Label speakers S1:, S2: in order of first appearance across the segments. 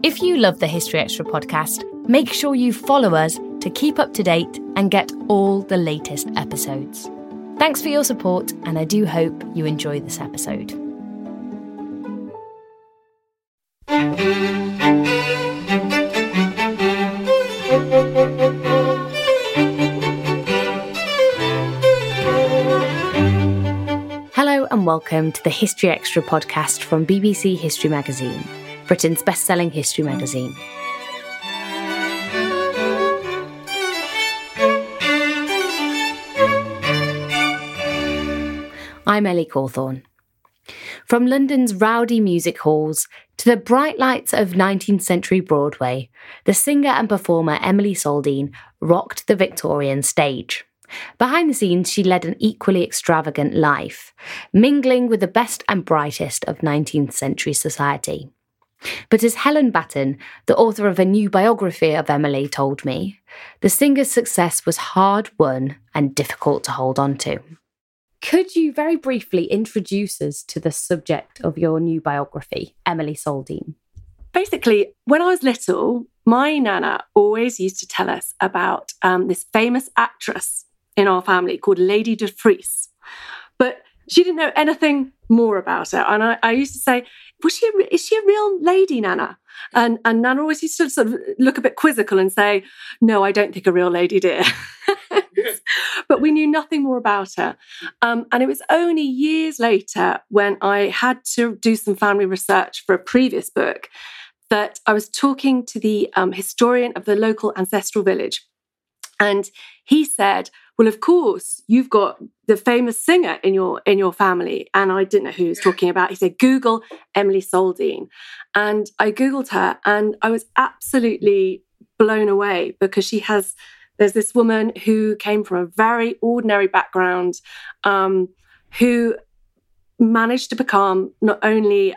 S1: If you love the History Extra podcast, make sure you follow us to keep up to date and get all the latest episodes. Thanks for your support, and I do hope you enjoy this episode. Hello and welcome to the History Extra podcast from BBC History Magazine, Britain's best-selling history magazine. I'm Ellie Cawthorne. From London's rowdy music halls to the bright lights of 19th century Broadway, the singer and performer Emily Soldean rocked the Victorian stage. Behind the scenes, she led an equally extravagant life, mingling with the best and brightest of 19th century society. But as Helen Batten, the author of a new biography of Emily, told me, the singer's success was hard-won and difficult to hold on to. Could you very briefly introduce us to the subject of your new biography, Emily Soldean?
S2: Basically, when I was little, my nana always used to tell us about this famous actress in our family called Lady de Vries. But she didn't know anything more about her. And I used to say, is she a real lady, Nana? And Nana always used to sort of look a bit quizzical and say, no, I don't think a real lady, dear. But we knew nothing more about her. And it was only years later, when I had to do some family research for a previous book, that I was talking to the historian of the local ancestral village. And he said, well, of course, you've got the famous singer in your family. And I didn't know who he was talking about. He said, Google Emily Soldean. And I Googled her and I was absolutely blown away because there's this woman who came from a very ordinary background, who managed to become not only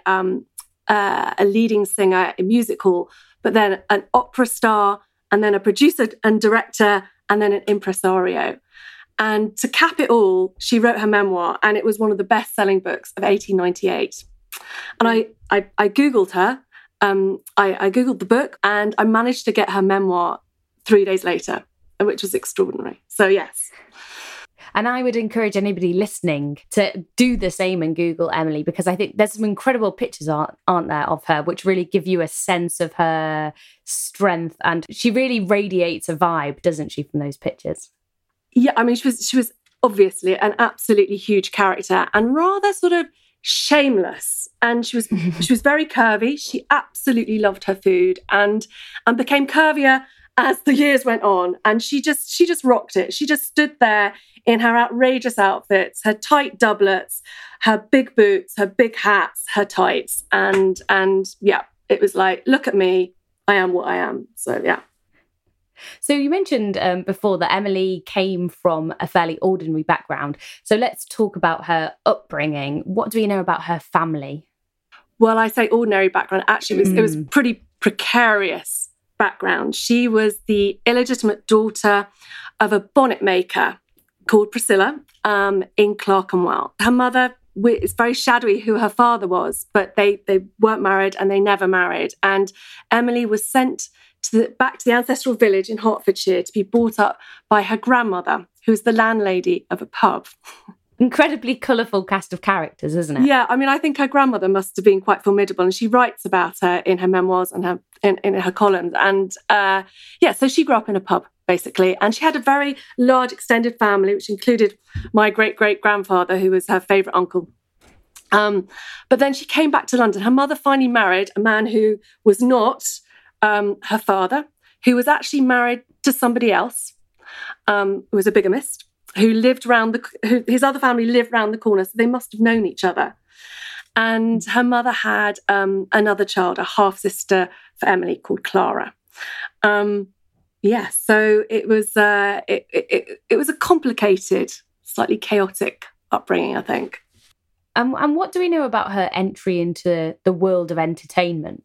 S2: a leading singer in music hall, but then an opera star, and then a producer and director, and then an impresario. And to cap it all, she wrote her memoir, and it was one of the best-selling books of 1898. And I Googled her, I Googled the book, and I managed to get her memoir 3 days later, which was extraordinary. So yes.
S1: And I would encourage anybody listening to do the same and Google Emily, because I think there's some incredible pictures, aren't there, of her, which really give you a sense of her strength. And she really radiates a vibe, doesn't she, from those pictures?
S2: Yeah, I mean, she was obviously an absolutely huge character and rather sort of shameless. And she was very curvy. She absolutely loved her food and became curvier as the years went on. And she just rocked it. She just stood there in her outrageous outfits, her tight doublets, her big boots, her big hats, her tights. And yeah, it was like, look at me, I am what I am. So yeah.
S1: So you mentioned before that Emily came from a fairly ordinary background. So let's talk about her upbringing. What do we know about her family?
S2: Well, I say ordinary background. Actually, it was pretty precarious background. She was the illegitimate daughter of a bonnet maker called Priscilla in Clerkenwell. Her mother, it's very shadowy who her father was, but they weren't married and they never married. And Emily was sent back to the ancestral village in Hertfordshire to be brought up by her grandmother, who was the landlady of a pub.
S1: Incredibly colourful cast of characters, isn't it?
S2: Yeah, I mean, I think her grandmother must have been quite formidable, and she writes about her in her memoirs and in her columns. And so she grew up in a pub, basically, and she had a very large extended family, which included my great-great-grandfather, who was her favourite uncle. But then she came back to London. Her mother finally married a man who was not her father, who was actually married to somebody else, who was a bigamist, who lived his other family lived round the corner, so they must have known each other. And her mother had another child, a half-sister for Emily called Clara. So it was a complicated, slightly chaotic upbringing, I think.
S1: And what do we know about her entry into the world of entertainment?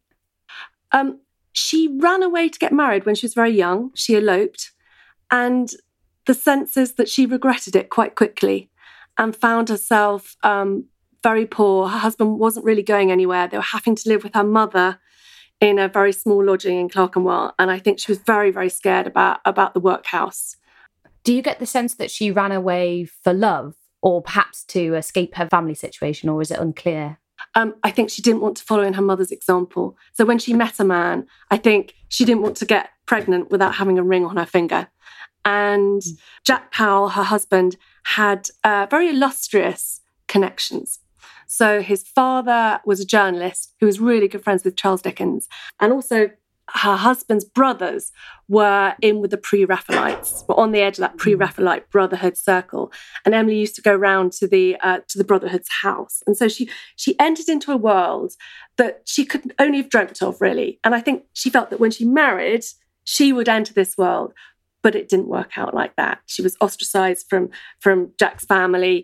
S2: She ran away to get married when she was very young. She eloped. And the sense is that she regretted it quite quickly and found herself very poor. Her husband wasn't really going anywhere. They were having to live with her mother in a very small lodging in Clerkenwell. And I think she was very, very scared about the workhouse.
S1: Do you get the sense that she ran away for love or perhaps to escape her family situation, or is it unclear?
S2: I think she didn't want to follow in her mother's example. So when she met a man, I think she didn't want to get pregnant without having a ring on her finger. And Jack Powell, her husband, had very illustrious connections. So his father was a journalist who was really good friends with Charles Dickens. And also her husband's brothers were in with the Pre-Raphaelites, were on the edge of that Pre-Raphaelite brotherhood circle. And Emily used to go round to the brotherhood's house. And so she entered into a world that she could only have dreamt of, really. And I think she felt that when she married, she would enter this world. But it didn't work out like that. She was ostracized from Jack's family.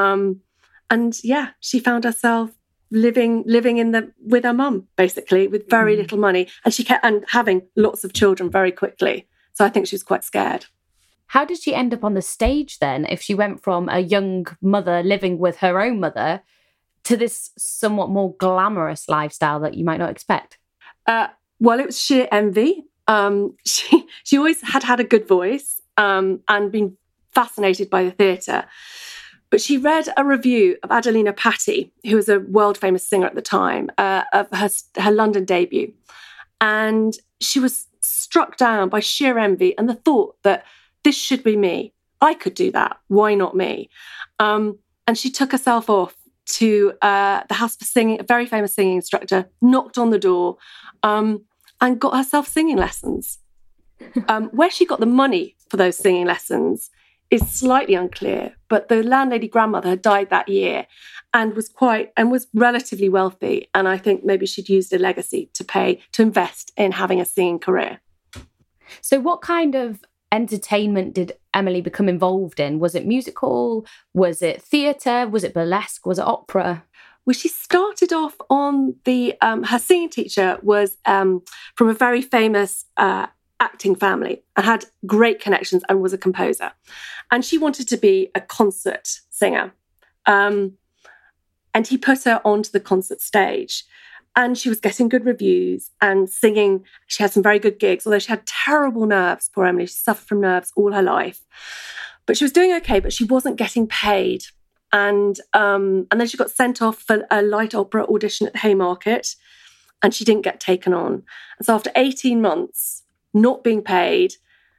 S2: And yeah, she found herself living with her mum, basically, with very little money. And she kept having lots of children very quickly. So I think she was quite scared.
S1: How did she end up on the stage then, if she went from a young mother living with her own mother to this somewhat more glamorous lifestyle that you might not expect?
S2: Well, it was sheer envy. She always had a good voice and been fascinated by the theatre. But she read a review of Adelina Patti, who was a world-famous singer at the time, of her London debut. And she was struck down by sheer envy and the thought that this should be me. I could do that. Why not me? And she took herself off to the House for Singing, a very famous singing instructor, knocked on the door, and got herself singing lessons. Where she got the money for those singing lessons is slightly unclear, but the landlady grandmother had died that year and was relatively wealthy. And I think maybe she'd used a legacy to invest in having a singing career.
S1: So what kind of entertainment did Emily become involved in? Was it musical? Was it theatre? Was it burlesque? Was it opera?
S2: Well, she started off on her singing teacher was from a very famous acting family and had great connections and was a composer. And she wanted to be a concert singer. And he put her onto the concert stage. And she was getting good reviews and singing. She had some very good gigs, although she had terrible nerves, poor Emily. She suffered from nerves all her life. But she was doing okay, but she wasn't getting paid. And then she got sent off for a light opera audition at the Haymarket, and she didn't get taken on. And so after 18 months, not being paid,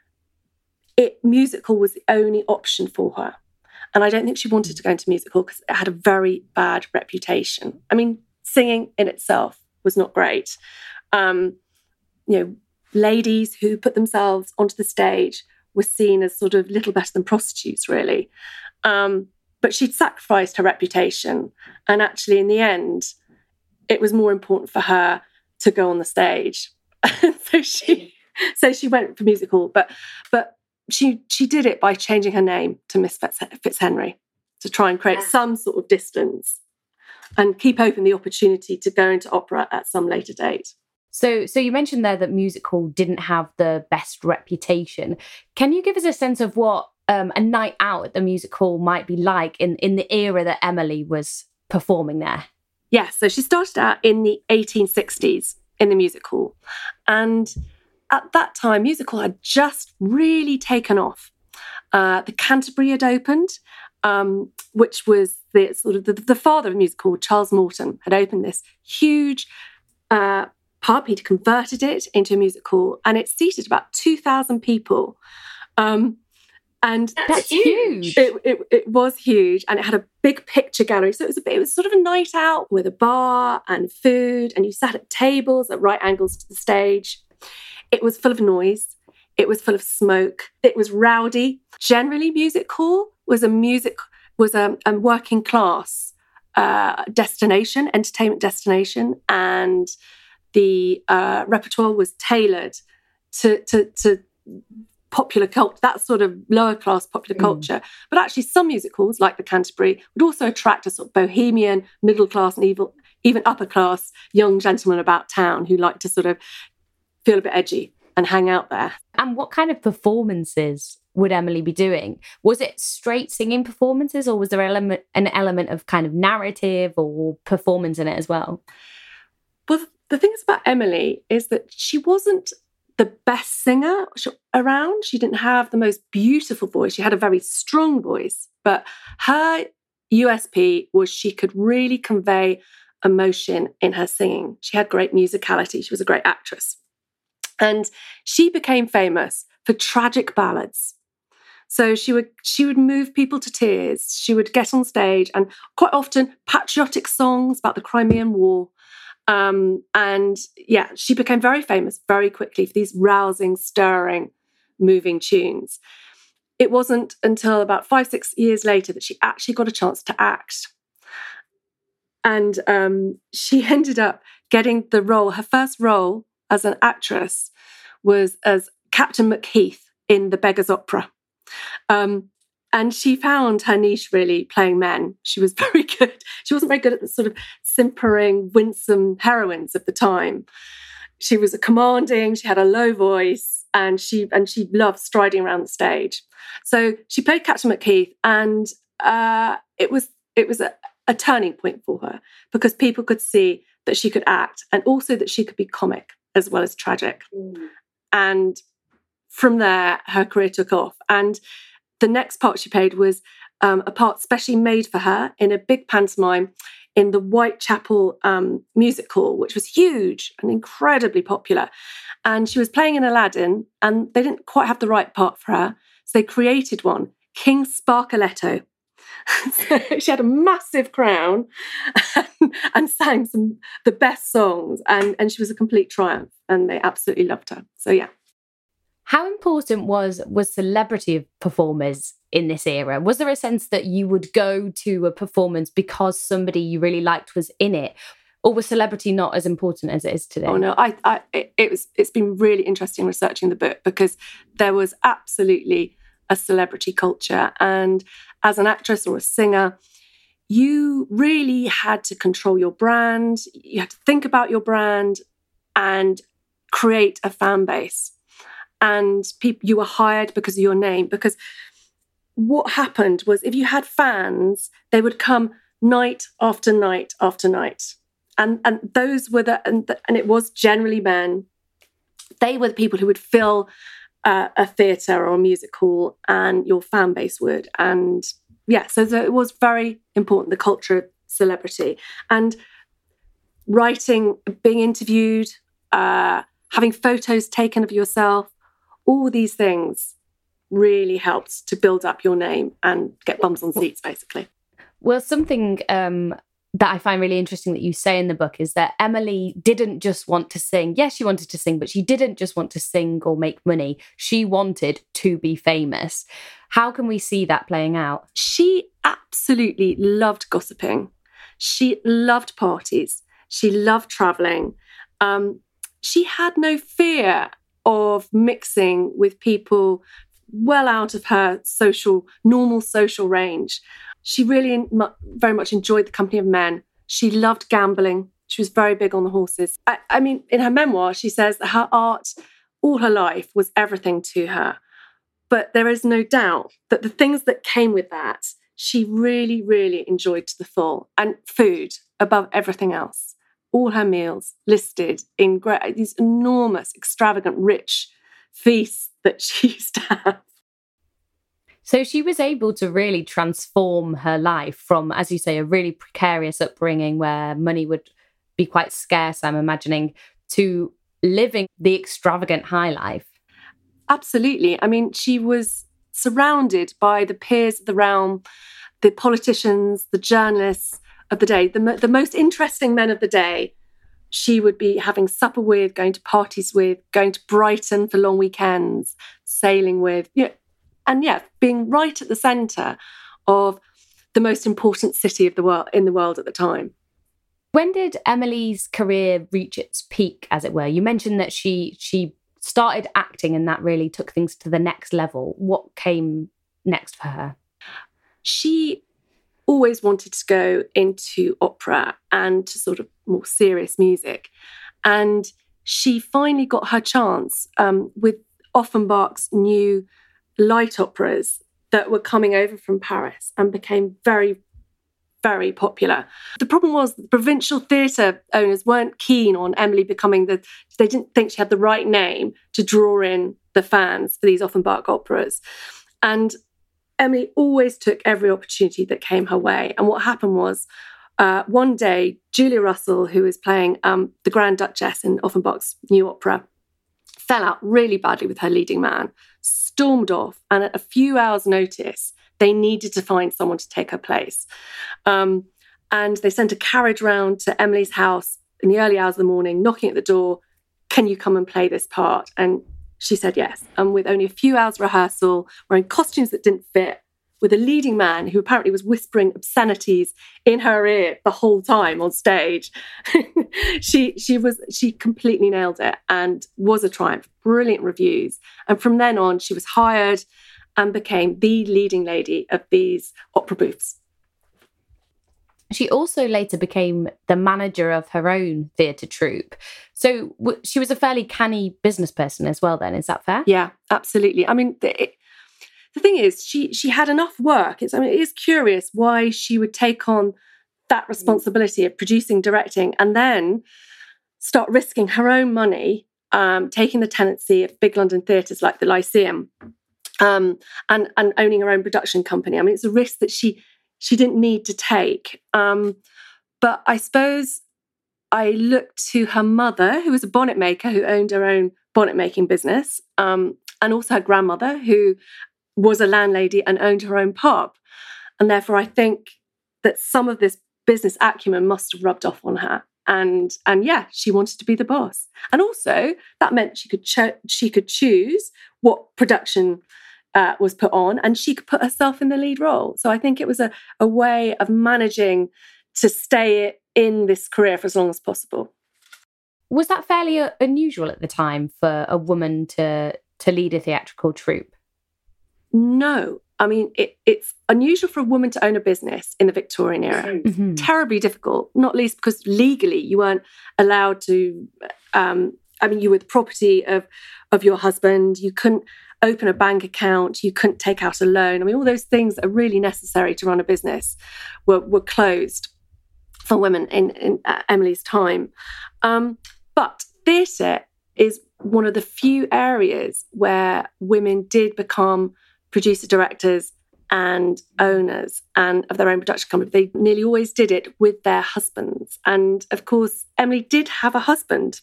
S2: musical was the only option for her. And I don't think she wanted to go into musical because it had a very bad reputation. I mean, singing in itself was not great. Ladies who put themselves onto the stage were seen as sort of little better than prostitutes, really. But she'd sacrificed her reputation. And actually, in the end, it was more important for her to go on the stage. So she went for musical, but she did it by changing her name to Miss Fitzhenry to try and create some sort of distance and keep open the opportunity to go into opera at some later date.
S1: So you mentioned there that musical didn't have the best reputation. Can you give us a sense of what a night out at the music hall might be like in the era that Emily was performing there?
S2: Yes, so she started out in the 1860s in the music hall. And at that time, music hall had just really taken off. The Canterbury had opened, which was the father of music hall, Charles Morton, had opened this huge pub. He'd converted it into a music hall, and it seated about 2,000 people. And
S1: that's huge.
S2: It was huge, and it had a big picture gallery. So it was sort of a night out with a bar and food, and you sat at tables at right angles to the stage. It was full of noise. It was full of smoke. It was rowdy. Generally, music hall was a working class destination, entertainment destination, and the repertoire was tailored to popular culture, that sort of lower class popular culture. But actually some music halls, like the Canterbury, would also attract a sort of bohemian, middle class and even upper class young gentlemen about town who like to sort of feel a bit edgy and hang out there.
S1: And what kind of performances would Emily be doing? Was it straight singing performances, or was there an element of kind of narrative or performance in it as well?
S2: Well, The thing about Emily is that she wasn't the best singer around. She didn't have the most beautiful voice. She had a very strong voice, but her USP was she could really convey emotion in her singing. She had great musicality. She was a great actress. And she became famous for tragic ballads. So she would move people to tears. She would get on stage and quite often patriotic songs about the Crimean War. And yeah, she became very famous very quickly for these rousing, stirring, moving tunes. It wasn't until about 5-6 years later that she actually got a chance to act. And she ended up getting the role. Her first role as an actress was as Captain Macheath in The Beggar's Opera. And she found her niche really playing men. She was very good. She wasn't very good at the sort of simpering, winsome heroines of the time. She was commanding, she had a low voice, and she loved striding around the stage. So she played Captain Macheath, and it was a turning point for her because people could see that she could act and also that she could be comic as well as tragic. And from there, her career took off. And the next part she played was a part specially made for her in a big pantomime in the Whitechapel Music Hall, which was huge and incredibly popular. And she was playing in Aladdin, and they didn't quite have the right part for her. So they created one, King Sparkletto. So she had a massive crown and sang the best songs. And she was a complete triumph, and they absolutely loved her. So yeah.
S1: How important was celebrity performers in this era? Was there a sense that you would go to a performance because somebody you really liked was in it? Or was celebrity not as important as it is today?
S2: Oh no, it's been really interesting researching the book because there was absolutely a celebrity culture. And as an actress or a singer, you really had to control your brand. You had to think about your brand and create a fan base. And you were hired because of your name. Because what happened was if you had fans, they would come night after night after night. And those were and it was generally men. They were the people who would fill a theatre or a music hall, and your fan base would. And yeah, so it was very important, the culture of celebrity. And writing, being interviewed, having photos taken of yourself, all these things really helped to build up your name and get bums on seats, basically.
S1: Well, something that I find really interesting that you say in the book is that Emily didn't just want to sing. Yes, she wanted to sing, but she didn't just want to sing or make money. She wanted to be famous. How can we see that playing out?
S2: She absolutely loved gossiping. She loved parties. She loved traveling. She had no fear of mixing with people well out of her normal social range. She really very much enjoyed the company of men. She loved gambling. She was very big on the horses. I mean, in her memoir, she says that her art, all her life, was everything to her. But there is no doubt that the things that came with that, she really, really enjoyed to the full. And food above everything else. All her meals listed in these enormous, extravagant, rich feasts that she used to have.
S1: So she was able to really transform her life from, as you say, a really precarious upbringing where money would be quite scarce, I'm imagining, to living the extravagant high life.
S2: Absolutely. I mean, she was surrounded by the peers of the realm, the politicians, the journalists of the day, the most interesting men of the day. She would be having supper with, going to parties with, going to Brighton for long weekends, sailing with, being right at the centre of the most important city of the world in the world at the time.
S1: When did Emily's career reach its peak, as it were? You mentioned that she started acting and that really took things to the next level. What came next for her?
S2: She always wanted to go into opera and to sort of more serious music. And she finally got her chance with Offenbach's new light operas that were coming over from Paris and became very very popular. The problem was the provincial theatre owners weren't keen on Emily becoming they didn't think she had the right name to draw in the fans for these Offenbach operas. And Emily always took every opportunity that came her way. And what happened was, one day, Julia Russell, who was playing the Grand Duchess in Offenbach's new opera, fell out really badly with her leading man, stormed off, and at a few hours' notice, they needed to find someone to take her place. And they sent a carriage round to Emily's house in the early hours of the morning, knocking at the door, "Can you come and play this part?" And she said yes. And with only a few hours rehearsal, wearing costumes that didn't fit, with a leading man who apparently was whispering obscenities in her ear the whole time on stage, she completely nailed it and was a triumph. Brilliant reviews. And from then on, she was hired and became the leading lady of these opera booths.
S1: She also later became the manager of her own theatre troupe. So she was a fairly canny business person as well then, is that fair?
S2: Yeah, absolutely. I mean, the thing is, she had enough work. It is curious why she would take on that responsibility of producing, directing, and then start risking her own money, taking the tenancy of big London theatres like the Lyceum, and owning her own production company. I mean, it's a risk that she didn't need to take. But I suppose I looked to her mother, who was a bonnet maker, who owned her own bonnet making business, and also her grandmother, who was a landlady and owned her own pub. And therefore, I think that some of this business acumen must have rubbed off on her. And yeah, she wanted to be the boss. And also, that meant she could choose what production was put on, and she could put herself in the lead role. So I think it was a way of managing to stay in this career for as long as possible.
S1: Was that fairly unusual at the time for a woman to lead a theatrical troupe?
S2: No. I mean, it's unusual for a woman to own a business in the Victorian era. Mm-hmm. Terribly difficult, not least because legally you weren't allowed to, you were the property of your husband. You couldn't open a bank account. You couldn't take out a loan. I mean, all those things that are really necessary to run a business were closed for women in Emily's time. But theatre is one of the few areas where women did become producer directors and owners and of their own production company. They nearly always did it with their husbands. And of course, Emily did have a husband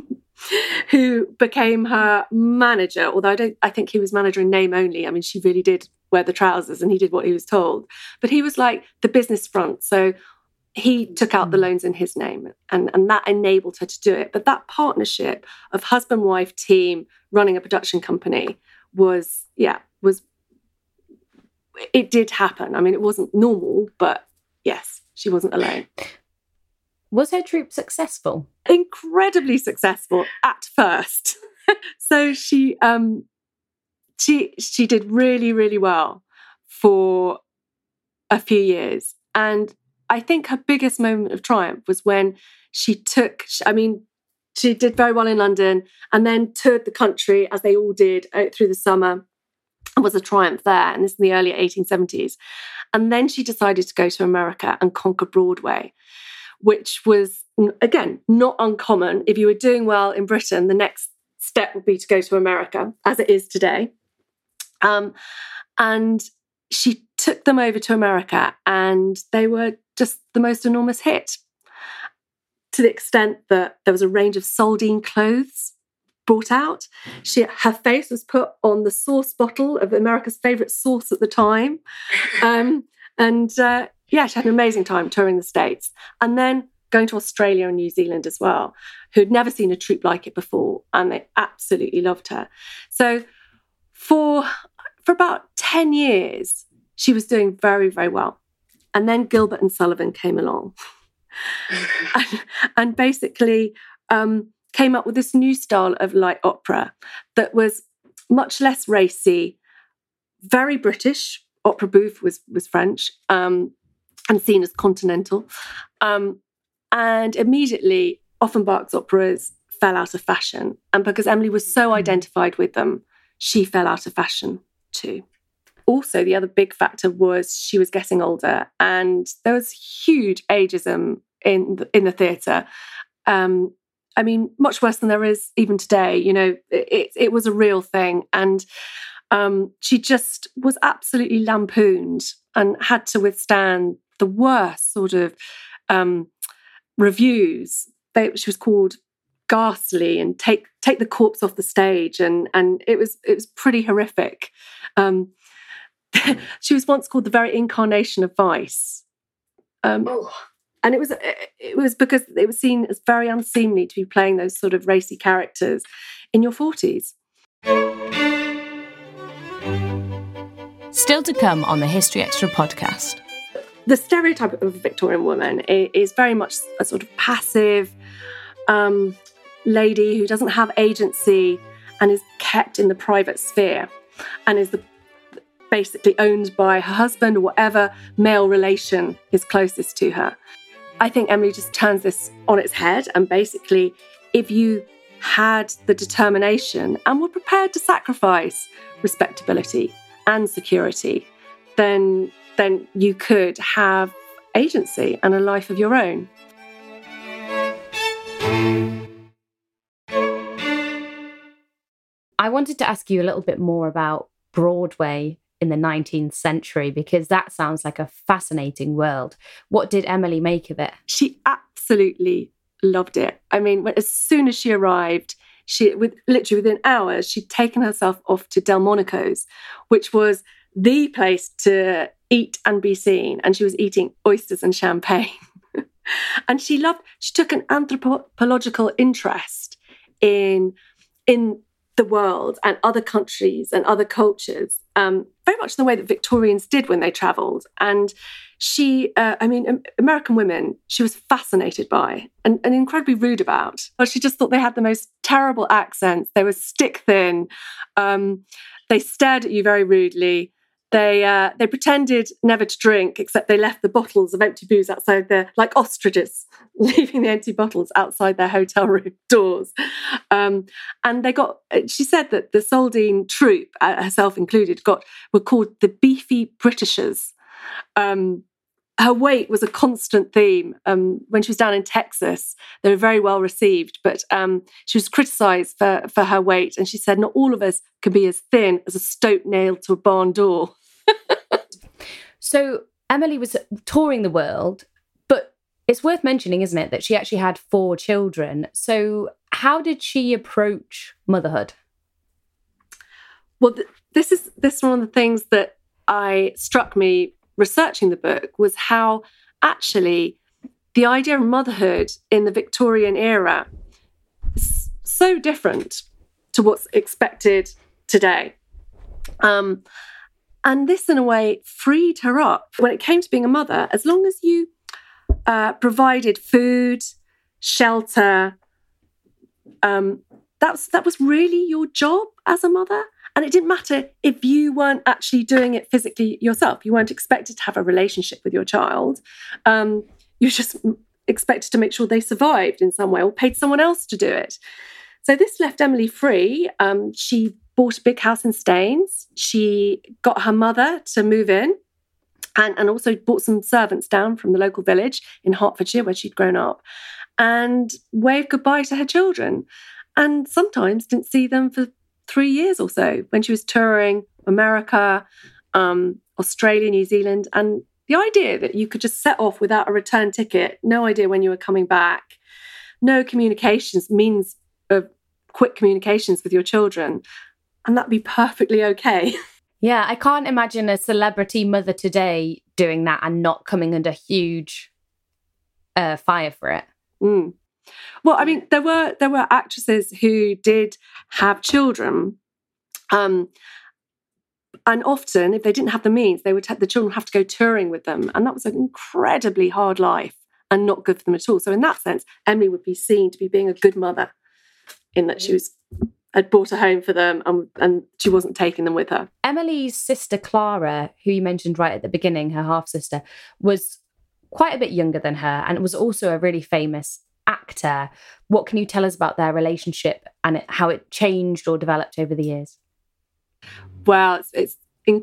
S2: who became her manager, although I think he was manager in name only. I mean, she really did wear the trousers and he did what he was told. But he was like the business front. So he took out the loans in his name and that enabled her to do it. But that partnership of husband-wife team running a production company it did happen. I mean, it wasn't normal, but yes, she wasn't alone.
S1: Was her troupe successful?
S2: Incredibly successful at first. So she did really, really well for a few years. And I think her biggest moment of triumph was when she did very well in London and then toured the country, as they all did, through the summer, and was a triumph there. And this is in the early 1870s. And then she decided to go to America and conquer Broadway, which was, again, not uncommon. If you were doing well in Britain, the next step would be to go to America, as it is today. And she took them over to America, and they were just the most enormous hit, to the extent that there was a range of Soldine clothes brought out. Her face was put on the sauce bottle of America's favourite sauce at the time. She had an amazing time touring the States. And then going to Australia and New Zealand as well, who'd never seen a troupe like it before, and they absolutely loved her. So for about 10 years, she was doing very, very well. And then Gilbert and Sullivan came along and basically came up with this new style of light opera that was much less racy, very British. Opera bouffe was French and seen as continental. And immediately, Offenbach's operas fell out of fashion. And because Emily was so identified with them, she fell out of fashion too. also the other big factor was she was getting older, and there was huge ageism in the theatre. I mean, much worse than there is even today. You know, it was a real thing. And she just was absolutely lampooned and had to withstand the worst sort of reviews. She was called ghastly and take the corpse off the stage. And it was pretty horrific. She was once called the very incarnation of vice. And it was because it was seen as very unseemly to be playing those sort of racy characters in your 40s.
S1: Still to come on the History Extra podcast.
S2: The stereotype of a Victorian woman is very much a sort of passive lady who doesn't have agency and is kept in the private sphere and is basically owned by her husband or whatever male relation is closest to her. I think Emily just turns this on its head, and basically, if you had the determination and were prepared to sacrifice respectability and security, then you could have agency and a life of your own.
S1: I wanted to ask you a little bit more about Broadway in the 19th century, because that sounds like a fascinating world. What did Emily make of it?
S2: She absolutely loved it. I mean, as soon as she arrived, literally within hours, she'd taken herself off to Delmonico's, which was the place to eat and be seen. And she was eating oysters and champagne. And she took an anthropological interest in the world and other countries and other cultures, very much in the way that Victorians did when they travelled. And she, American women, she was fascinated by and incredibly rude about. But she just thought they had the most terrible accents. They were stick thin. They stared at you very rudely. They pretended never to drink, except they left the bottles of empty booze outside like ostriches, leaving the empty bottles outside their hotel room doors. And she said that the Soldine troupe, herself included, were called the Beefy Britishers. Her weight was a constant theme. When she was down in Texas, they were very well received, but she was criticised for her weight. And she said, not all of us can be as thin as a stoat nailed to a barn door.
S1: So Emily was touring the world, but it's worth mentioning, isn't it, that she actually had 4 children. So how did she approach motherhood?
S2: Well, this is one of the things that struck me researching the book, was how actually the idea of motherhood in the Victorian era is so different to what's expected today. And this, in a way, freed her up. When it came to being a mother, as long as you provided food, shelter, that was really your job as a mother. And it didn't matter if you weren't actually doing it physically yourself. You weren't expected to have a relationship with your child. You were just expected to make sure they survived in some way or paid someone else to do it. So this left Emily free. She bought a big house in Staines. She got her mother to move in and also brought some servants down from the local village in Hertfordshire where she'd grown up, and waved goodbye to her children. And sometimes didn't see them for 3 years or so when she was touring America, Australia, New Zealand. And the idea that you could just set off without a return ticket, no idea when you were coming back, no communications, means of quick communications with your children, and that'd be perfectly okay.
S1: Yeah, I can't imagine a celebrity mother today doing that and not coming under huge fire for it.
S2: Mm. Well, I mean, there were actresses who did have children, and often, if they didn't have the means, the children have to go touring with them, and that was an incredibly hard life and not good for them at all. So, in that sense, Emily would be seen to be being a good mother, in that she had bought a home for them and she wasn't taking them with her.
S1: Emily's sister Clara, who you mentioned right at the beginning, her half sister, was quite a bit younger than her and was also a really famous actor. What can you tell us about their relationship and how it changed or developed over the years?
S2: Well, it's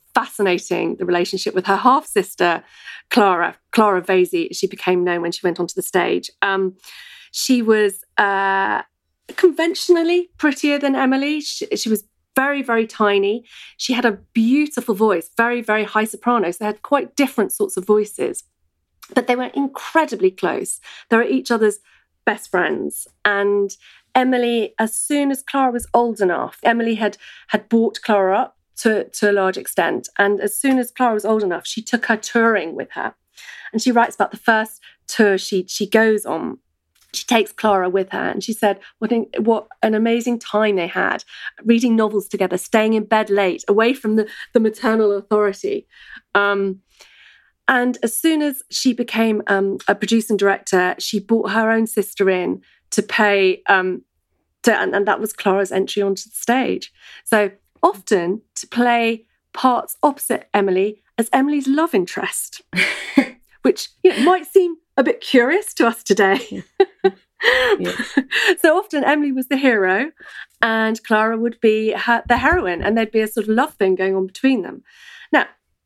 S2: fascinating, the relationship with her half-sister, Clara Vasey, she became known when she went onto the stage. She was conventionally prettier than Emily. She was very, very tiny. She had a beautiful voice, very, very high soprano. So they had quite different sorts of voices, but they were incredibly close. They were each other's best friends. And Emily, as soon as Clara was old enough, Emily had brought Clara up to a large extent. And as soon as Clara was old enough, she took her touring with her. And she writes about the first tour she goes on. She takes Clara with her, and she said what an amazing time they had, reading novels together, staying in bed late, away from the maternal authority. And as soon as she became a producer and director, she brought her own sister in to pay, and that was Clara's entry onto the stage. So often to play parts opposite Emily as Emily's love interest, which might seem a bit curious to us today. Yeah. So often Emily was the hero and Clara would be the heroine, and there'd be a sort of love thing going on between them. Now,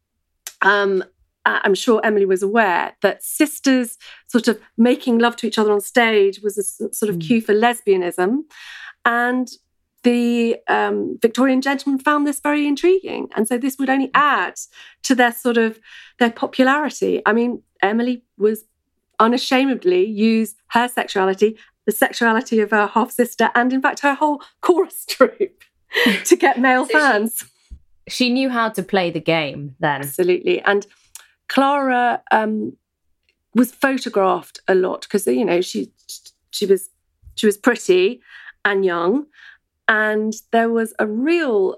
S2: I'm sure Emily was aware that sisters sort of making love to each other on stage was a sort of cue for lesbianism. And the Victorian gentlemen found this very intriguing. And so this would only add to their popularity. I mean, Emily was unashamedly use her sexuality, the sexuality of her half-sister, and in fact her whole chorus troupe to get male fans.
S1: She knew how to play the game then.
S2: Absolutely. And Clara was photographed a lot because, she was pretty and young, and there was a real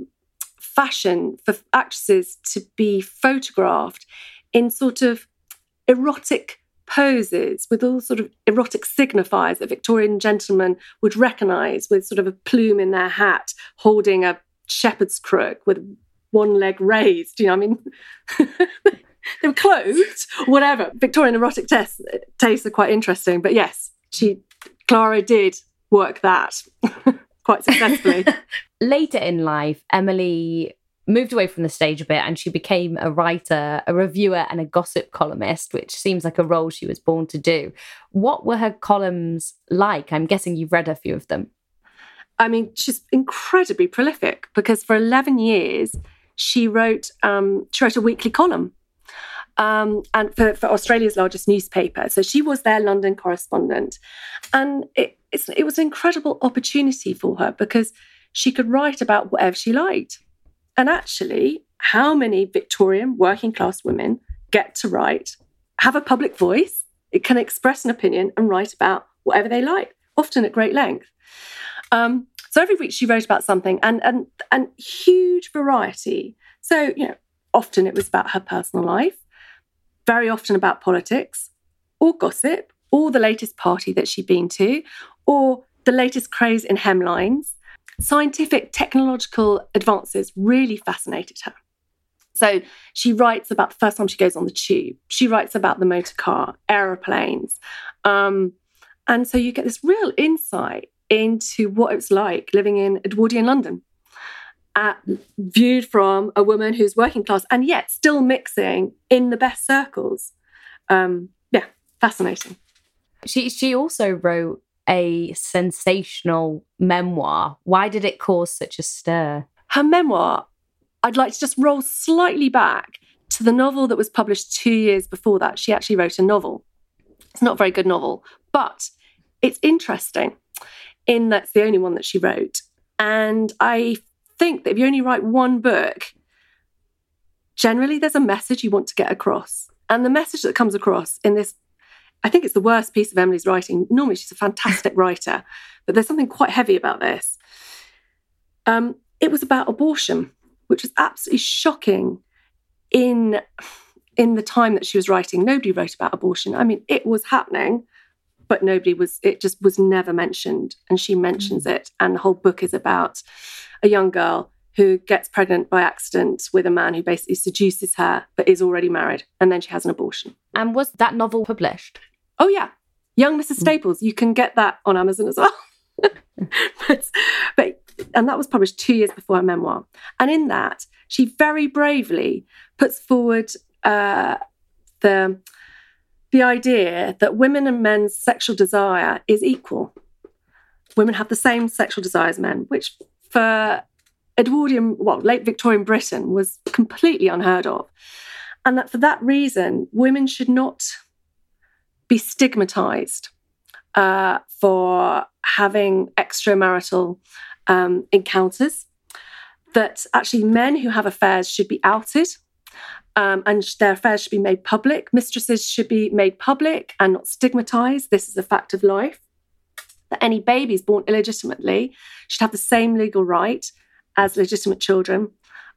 S2: fashion for actresses to be photographed in sort of erotic poses with all sort of erotic signifiers that Victorian gentlemen would recognise, with sort of a plume in their hat, holding a shepherd's crook with one leg raised. I mean, they were clothed, whatever. Victorian erotic tastes are quite interesting. But yes, Clara did work that quite successfully.
S1: Later in life, Emily moved away from the stage a bit and she became a writer, a reviewer and a gossip columnist, which seems like a role she was born to do. What were her columns like? I'm guessing you've read a few of them.
S2: I mean, she's incredibly prolific because for 11 years, she wrote a weekly column and for Australia's largest newspaper. So she was their London correspondent. And it was an incredible opportunity for her because she could write about whatever she liked. And actually, how many Victorian working class women get to write, have a public voice, it can express an opinion and write about whatever they like, often at great length. So every week she wrote about something and huge variety. So, often it was about her personal life, very often about politics or gossip or the latest party that she'd been to or the latest craze in hemlines. Scientific, technological advances really fascinated her. So she writes about the first time she goes on the tube. She writes about the motor car, aeroplanes. And so you get this real insight into what it's like living in Edwardian London, viewed from a woman who's working class and yet still mixing in the best circles. Fascinating.
S1: She also wrote a sensational memoir. Why did it cause such a stir?
S2: Her memoir, I'd like to just roll slightly back to the novel that was published 2 years before that. She actually wrote a novel. It's not a very good novel, but it's interesting in that it's the only one that she wrote. And I think that if you only write one book, generally there's a message you want to get across. And the message that comes across in this, I think it's the worst piece of Emily's writing. Normally she's a fantastic writer, but there's something quite heavy about this. It was about abortion, which was absolutely shocking in the time that she was writing. Nobody wrote about abortion. I mean, it was happening, but it just was never mentioned. And she mentions it. And the whole book is about a young girl who gets pregnant by accident with a man who basically seduces her, but is already married. And then she has an abortion.
S1: And was that novel published?
S2: Oh, yeah. Young Mrs. Staples. You can get that on Amazon as well. And that was published 2 years before her memoir. And in that, she very bravely puts forward the idea that women and men's sexual desire is equal. Women have the same sexual desire as men, which for late Victorian Britain was completely unheard of. And that for that reason, women should not be stigmatized for having extramarital encounters, that actually men who have affairs should be outed, and their affairs should be made public. Mistresses should be made public and not stigmatized. This is a fact of life. That any babies born illegitimately should have the same legal right as legitimate children.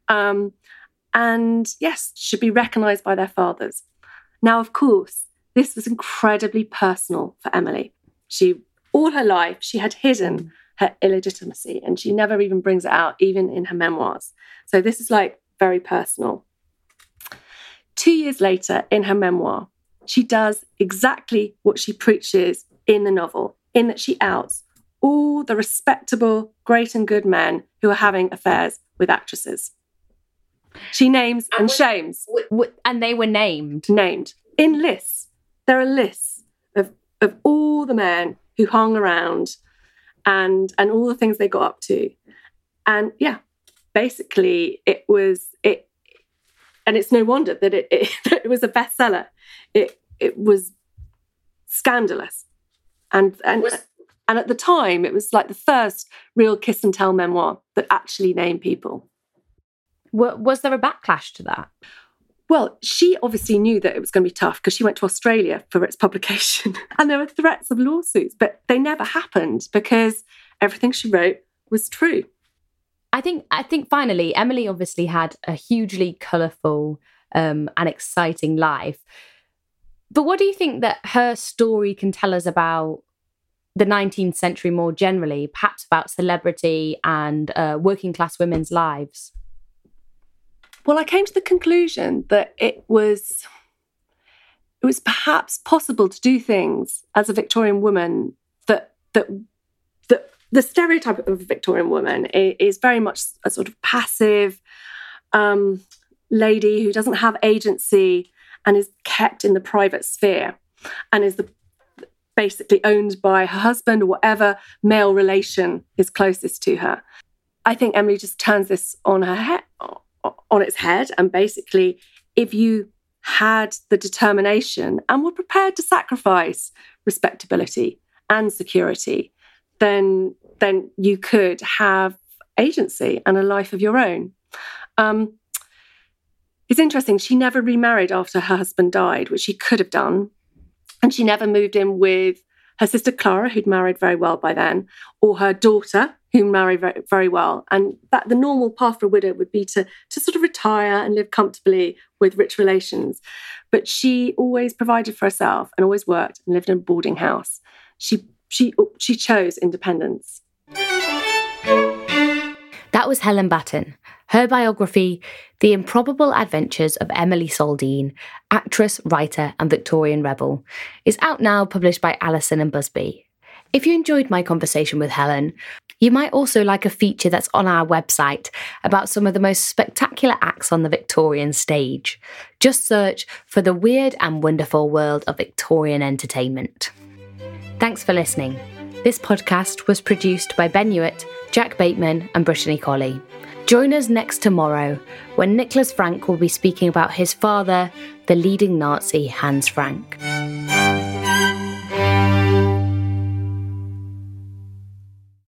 S2: And yes, should be recognised by their fathers. Now, of course, this was incredibly personal for Emily. All her life, she had hidden her illegitimacy, and she never even brings it out, even in her memoirs. So this is like very personal. 2 years later, in her memoir, she does exactly what she preaches in the novel, in that she outs all the respectable, great and good men who are having affairs with actresses. She names and shames.
S1: And they were named?
S2: Named. In lists. There are lists of all the men who hung around and all the things they got up to. And yeah, basically it was it. And it's no wonder that it was a bestseller. It was scandalous. And at the time, it was like the first real kiss and tell memoir that actually named people.
S1: Was there a backlash to that?
S2: Well, she obviously knew that it was going to be tough because she went to Australia for its publication. And there were threats of lawsuits, but they never happened because everything she wrote was true.
S1: I think finally, Emily obviously had a hugely colourful and exciting life. But what do you think that her story can tell us about the 19th century more generally, perhaps about celebrity and working class women's lives?
S2: Well, I came to the conclusion that it was perhaps possible to do things as a Victorian woman that the stereotype of a Victorian woman is very much a sort of passive lady who doesn't have agency and is kept in the private sphere and is basically owned by her husband or whatever male relation is closest to her. I think Emily just turns this on its head, and basically, if you had the determination and were prepared to sacrifice respectability and security, then you could have agency and a life of your own. It's interesting, she never remarried after her husband died, which she could have done. And she never moved in with her sister Clara, who'd married very well by then, or her daughter, who married very, very well. And that the normal path for a widow would be to sort of retire and live comfortably with rich relations. But she always provided for herself and always worked and lived in a boarding house. She chose independence.
S1: That was Helen Batten. Her biography, The Improbable Adventures of Emily Saldine, actress, writer and Victorian rebel, is out now, published by Allison and Busby. If you enjoyed my conversation with Helen, you might also like a feature that's on our website about some of the most spectacular acts on the Victorian stage. Just search for The Weird and Wonderful World of Victorian Entertainment. Thanks for listening. This podcast was produced by Ben Hewitt, Jack Bateman and Brittany Colley. Join us next tomorrow when Nicholas Frank will be speaking about his father, the leading Nazi Hans Frank.